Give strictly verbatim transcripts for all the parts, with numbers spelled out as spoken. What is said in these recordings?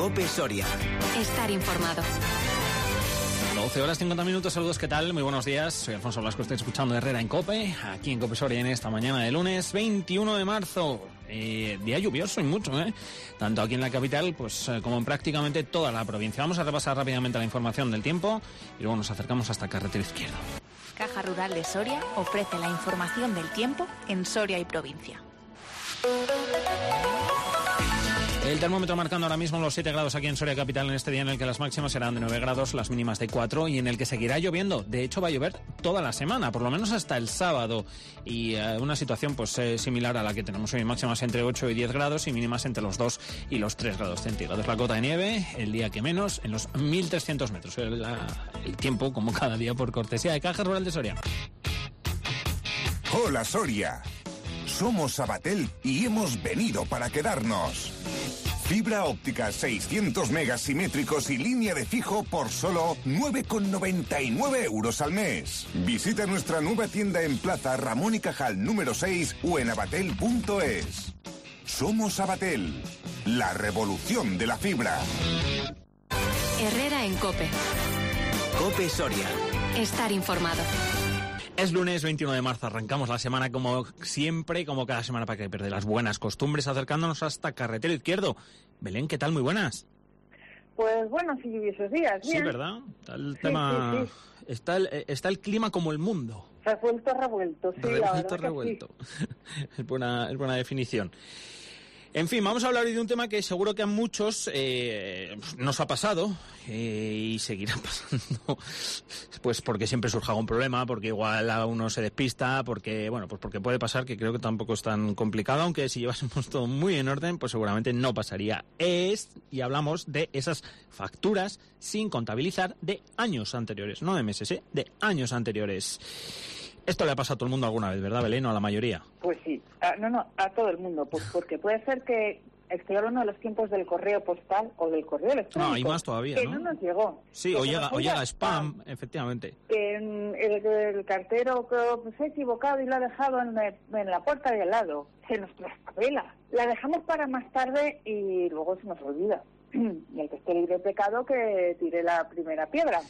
COPE Soria. Estar informado. doce horas cincuenta minutos, saludos, ¿qué tal? Muy buenos días, soy Alfonso Blasco, estoy escuchando Herrera en COPE, aquí en COPE Soria en esta mañana de lunes veintiuno de marzo. Eh, día lluvioso y mucho, ¿eh? Tanto aquí en la capital pues eh, como en prácticamente toda la provincia. Vamos a repasar rápidamente la información del tiempo y luego nos acercamos hasta Carretera Izquierda. Caja Rural de Soria ofrece la información del tiempo en Soria y provincia. El termómetro marcando ahora mismo los siete grados aquí en Soria Capital, en este día en el que las máximas serán de nueve grados, las mínimas de cuatro, y en el que seguirá lloviendo. De hecho, va a llover toda la semana, por lo menos hasta el sábado. Y eh, una situación pues eh, similar a la que tenemos hoy, máximas entre ocho y diez grados y mínimas entre los dos y los tres grados centígrados. La cota de nieve, el día que menos, en los mil trescientos metros. El, la, el tiempo, como cada día, por cortesía de Caja Rural de Soria. Hola, Soria. Somos Sabatel y hemos venido para quedarnos. Fibra óptica seiscientos megas simétricos y línea de fijo por solo nueve con noventa y nueve euros al mes. Visita nuestra nueva tienda en Plaza Ramón y Cajal número seis o en abatel punto es. Somos Abatel, la revolución de la fibra. Herrera en COPE. COPE Soria. Estar informado. Es lunes veintiuno de marzo, arrancamos la semana como siempre, como cada semana para que pierda las buenas costumbres, acercándonos hasta Carretera Izquierdo. Belén, ¿qué tal? Muy buenas. Pues buenos y lluviosos días, bien. Sí, ¿verdad? Está el tema, sí, sí, sí. Está, el, está el clima como el mundo. Revuelto, revuelto, sí, revuelto, la verdad revuelto. Que sí. Es buena, es buena definición. En fin, vamos a hablar hoy de un tema que seguro que a muchos eh, nos ha pasado eh, y seguirá pasando, pues porque siempre surge algún problema, porque igual a uno se despista, porque bueno, pues porque puede pasar, que creo que tampoco es tan complicado, aunque si llevásemos todo muy en orden, pues seguramente no pasaría. Es, y hablamos de esas facturas sin contabilizar de años anteriores, no de meses, ¿eh? De años anteriores. Esto le ha pasado a todo el mundo alguna vez, ¿verdad, Belén? O a la mayoría. Pues sí, a, no, no, a todo el mundo, pues porque puede ser que estoy hablando de los tiempos del correo postal o del correo electrónico. No, hay más todavía, que ¿no? no nos llegó. Sí, o llega, o llega spam, spam, efectivamente. Que el, el cartero que pues, se ha equivocado y lo ha dejado en, en la puerta de al lado. Se nos traspapela. La dejamos para más tarde y luego se nos olvida. Y el que esté libre de pecado que tire la primera piedra.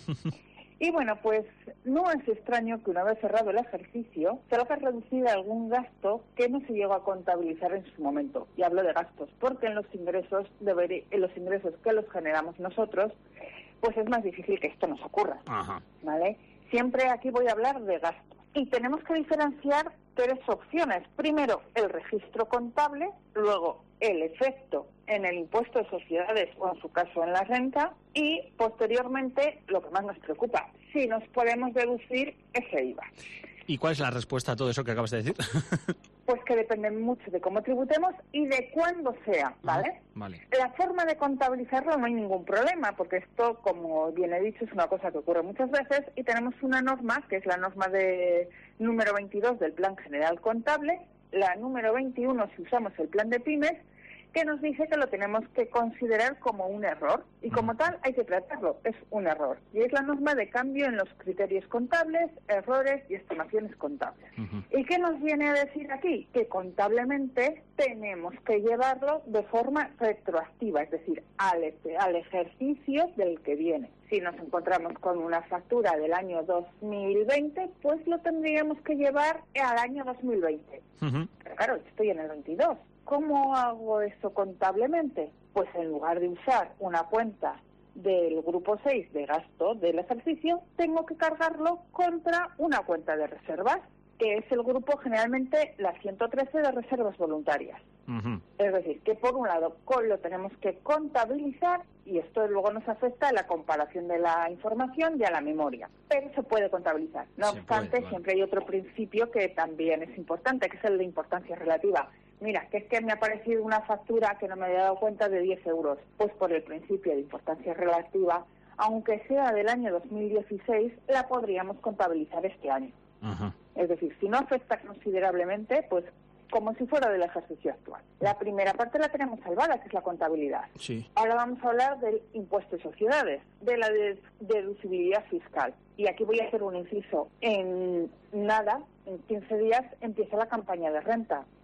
Y bueno, pues no es extraño que una vez cerrado el ejercicio se haga reducir algún gasto que no se llegó a contabilizar en su momento. Y hablo de gastos, porque en los ingresos debería, en los ingresos que los generamos nosotros, pues es más difícil que esto nos ocurra. Ajá. ¿Vale? Siempre aquí voy a hablar de gastos. Y tenemos que diferenciar tres opciones. Primero, el registro contable, luego el efecto en el impuesto de sociedades o en su caso en la renta y posteriormente lo que más nos preocupa, si nos podemos deducir ese I V A. ¿Y cuál es la respuesta a todo eso que acabas de decir? Pues que depende mucho de cómo tributemos y de cuándo sea, ¿vale? Ah, vale. La forma de contabilizarlo no hay ningún problema, porque esto, como bien he dicho, es una cosa que ocurre muchas veces y tenemos una norma, que es la norma de número veintidós del Plan General Contable, la número veintiuno si usamos el Plan de Pymes, que nos dice que lo tenemos que considerar como un error y como tal hay que tratarlo, es un error. Y es la norma de cambio en los criterios contables, errores y estimaciones contables. Uh-huh. ¿Y qué nos viene a decir aquí? Que contablemente tenemos que llevarlo de forma retroactiva, es decir, al, al ejercicio del que viene. Si nos encontramos con una factura del año dos mil veinte, pues lo tendríamos que llevar al año dos mil veinte. Uh-huh. Pero claro, estoy en el veintidós. ¿Cómo hago eso contablemente? Pues en lugar de usar una cuenta del grupo seis de gasto del ejercicio, tengo que cargarlo contra una cuenta de reservas, que es el grupo generalmente la ciento trece de reservas voluntarias. Uh-huh. Es decir, que por un lado lo tenemos que contabilizar y esto luego nos afecta a la comparación de la información y a la memoria. Pero se puede contabilizar. No se obstante, puede, vale. Siempre hay otro principio que también es importante, que es el de importancia relativa. Mira, que es que me ha aparecido una factura que no me había dado cuenta de diez euros. Pues por el principio de importancia relativa, aunque sea del año dos mil dieciséis, la podríamos contabilizar este año. Uh-huh. Es decir, si no afecta considerablemente, pues como si fuera del ejercicio actual. La primera parte la tenemos salvada, que es la contabilidad. Sí. Ahora vamos a hablar del impuesto de sociedades, de la deducibilidad fiscal. Y aquí voy a hacer un inciso. En nada, en quince días, empieza la campaña de renta.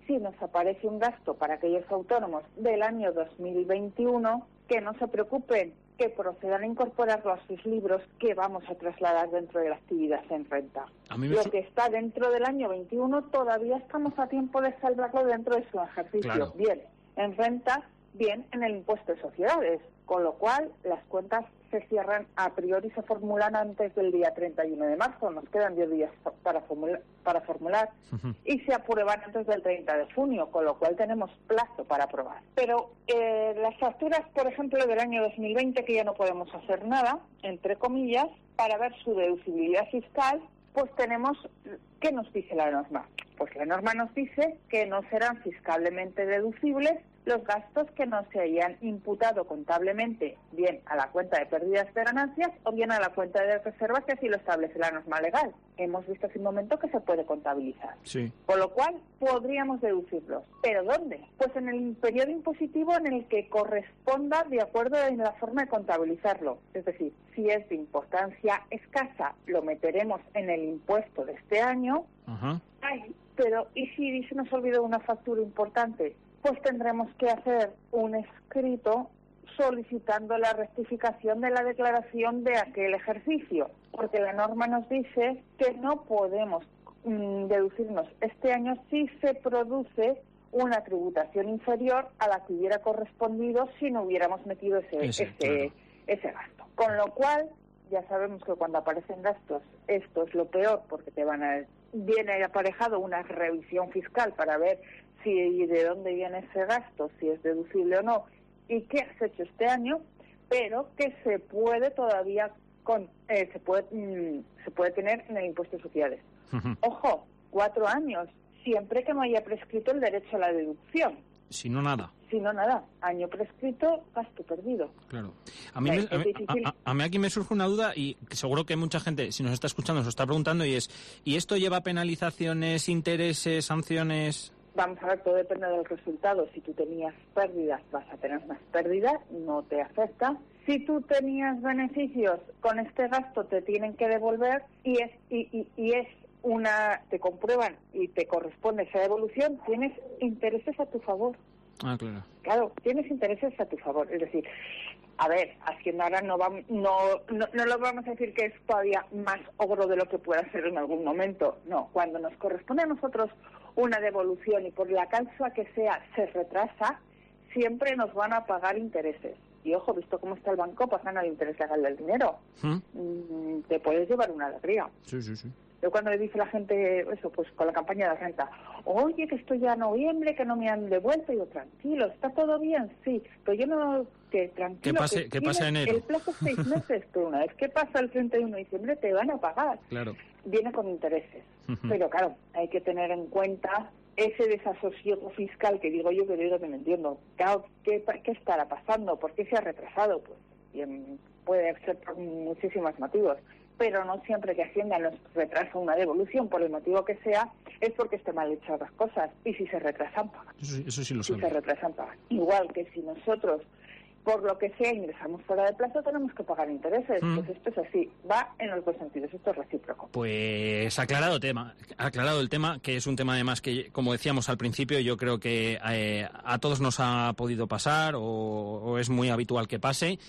si nos aparece un gasto para aquellos autónomos del año dos mil veintiuno, que no se preocupen, que procedan a incorporarlo a sus libros que vamos a trasladar dentro de la actividad en renta. A mí me Lo su- que está dentro del año veintiuno todavía estamos a tiempo de salvarlo dentro de su ejercicio. Claro. Bien en renta, bien en el impuesto de sociedades, con lo cual las cuentas se cierran a priori, se formulan antes del día treinta y uno de marzo, nos quedan diez días para formular, para formular Ujú. y se aprueban antes del treinta de junio, con lo cual tenemos plazo para aprobar. Pero eh, las facturas, por ejemplo, del año dos mil veinte, que ya no podemos hacer nada, entre comillas, para ver su deducibilidad fiscal, pues tenemos, ¿qué nos dice la norma? Pues la norma nos dice que no serán fiscalmente deducibles los gastos que no se hayan imputado contablemente, bien a la cuenta de pérdidas de ganancias o bien a la cuenta de reservas, que así lo establece la norma legal. Hemos visto hace un momento que se puede contabilizar. Sí. Con lo cual, podríamos deducirlos. ¿Pero dónde? Pues en el periodo impositivo en el que corresponda de acuerdo en la forma de contabilizarlo. Es decir, si es de importancia escasa, lo meteremos en el impuesto de este año. Ajá. Ay, pero ¿y si se nos olvidó una factura importante? Pues tendremos que hacer un escrito solicitando la rectificación de la declaración de aquel ejercicio, porque la norma nos dice que no podemos mm, deducirnos este año si se produce una tributación inferior a la que hubiera correspondido si no hubiéramos metido ese, Ese, ese, claro. ese gasto. Con lo cual, ya sabemos que cuando aparecen gastos, esto es lo peor, porque te van a viene aparejado una revisión fiscal para ver si y de dónde viene ese gasto, si es deducible o no, y qué has hecho este año, pero que se puede todavía con eh, se puede mm, se puede tener en el impuesto de sociedades. Ujú. Ojo, cuatro años, siempre que no haya prescrito el derecho a la deducción. Si no, nada. Si no, nada. Año prescrito, gasto perdido. Claro. A mí, Es- me- es a, mí- difícil. a- a- a mí aquí me surge una duda y que seguro que mucha gente, si nos está escuchando, nos está preguntando y es, ¿y esto lleva penalizaciones, intereses, sanciones? Vamos a ver, todo depende del resultado. Si tú tenías pérdidas, vas a tener más pérdidas, no te afecta. Si tú tenías beneficios, con este gasto te tienen que devolver y es y, y, y es una, te comprueban y te corresponde esa devolución, tienes intereses a tu favor. Ah, claro. Claro, tienes intereses a tu favor. Es decir, a ver, Hacienda ahora no, va, no, no, no lo vamos a decir que es todavía más ogro de lo que pueda ser en algún momento. No, cuando nos corresponde a nosotros una devolución y por la causa que sea se retrasa, siempre nos van a pagar intereses. Y ojo, visto cómo está el banco, pagan al interés legal del dinero. ¿Mm? Mm, te puedes llevar una alegría. Sí, sí, sí. Yo cuando le dice la gente eso, pues con la campaña de renta, oye, que estoy ya noviembre, que no me han devuelto, y yo, tranquilo, ¿está todo bien? Sí, pero yo no, que tranquilo, Que pase- que pase tienes enero. el plazo es seis meses, pero una vez que pasa el treinta y uno de diciembre te van a pagar. Claro. Viene con intereses. Ujú. Pero claro, hay que tener en cuenta ese desasosiego fiscal que digo yo, que digo que no entiendo. Claro, ¿qué, ¿qué estará pasando? ¿Por qué se ha retrasado? Pues bien, puede ser por muchísimos motivos, pero no siempre que Hacienda nos retrasa una devolución, por el motivo que sea, es porque esté mal hechas las cosas. Y si se retrasan, pagan. Eso, sí- eso sí lo Si se sabía. retrasan, pagan. Igual que si nosotros, por lo que sea, ingresamos fuera de plazo, tenemos que pagar intereses. Mm. Pues esto es así, va en los dos sentidos, esto es recíproco. Pues aclarado tema, aclarado el tema, que es un tema además que, como decíamos al principio, yo creo que eh, a todos nos ha podido pasar o, o es muy habitual que pase.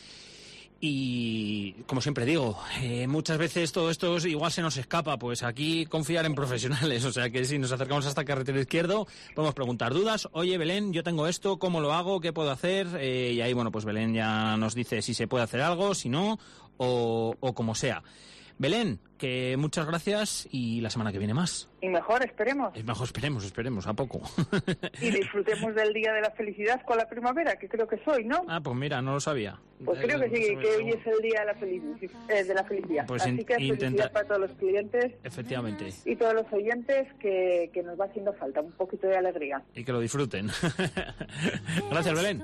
Y, como siempre digo, eh, muchas veces todo esto igual se nos escapa, pues aquí confiar en profesionales, o sea que si nos acercamos hasta el carretero izquierdo, podemos preguntar dudas, oye Belén, yo tengo esto, ¿cómo lo hago? ¿Qué puedo hacer? Eh, y ahí, bueno, pues Belén ya nos dice si se puede hacer algo, si no, o, o como sea. Belén, que muchas gracias y la semana que viene más. Y mejor, esperemos. Es mejor, esperemos, esperemos, a poco. Y disfrutemos del Día de la Felicidad con la primavera, que creo que soy, ¿no? Ah, pues mira, no lo sabía. Pues creo que sí, que hoy es el Día de la, felici- eh, de la felicidad. Pues Así in- que felicidad intenta- para todos los clientes Efectivamente. y todos los oyentes, que, que nos va haciendo falta un poquito de alegría. Y que lo disfruten. Gracias, Belén.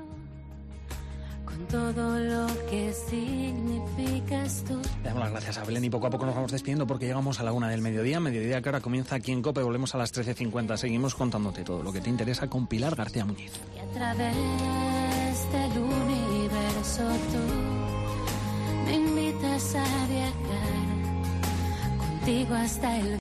Con todo lo que significas tú. Le damos las gracias a Belén y poco a poco nos vamos despidiendo porque llegamos a la una del mediodía. Mediodía que ahora comienza aquí en COPE. Volvemos a las trece cincuenta. Seguimos contándote todo lo que te interesa con Pilar García Muñiz. Y a través del universo tú me invitas a viajar contigo hasta el